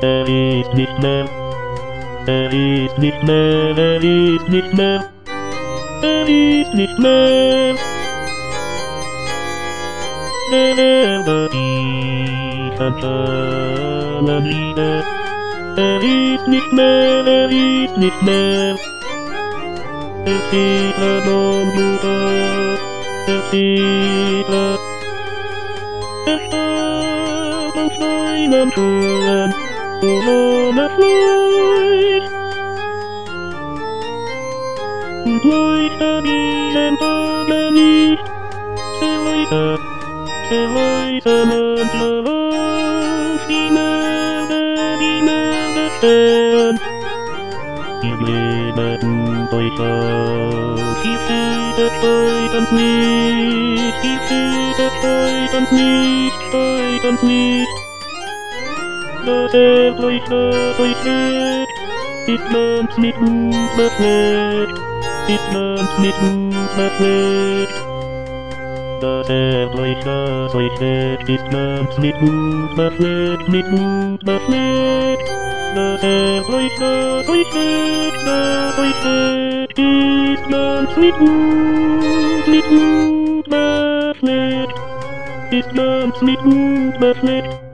Er ist nicht mehr. Er ist nicht mehr, er ist nicht mehr. Er ist nicht mehr. Der Erde ich an seiner Liebe. Er ist nicht mehr, er ist nicht mehr. Er sieht non nur, er sieht er starb auf seinen Schuhen, ohne Fleisch. Und leuchtet diesen Tage nicht, sie weisen entlang die Meere stehen. Ihr blendet euch auf, ihr steht uns nicht, ihr steht uns nicht. Das euch legt, ist man's mit Mut befleckt, ist man's mit Mut befleckt. Das euch legt, ist man's mit Mut befleckt, mit Mut befleckt. Das euch legt, ist man's mit Mut befleckt, ist man's mit Mut befleckt.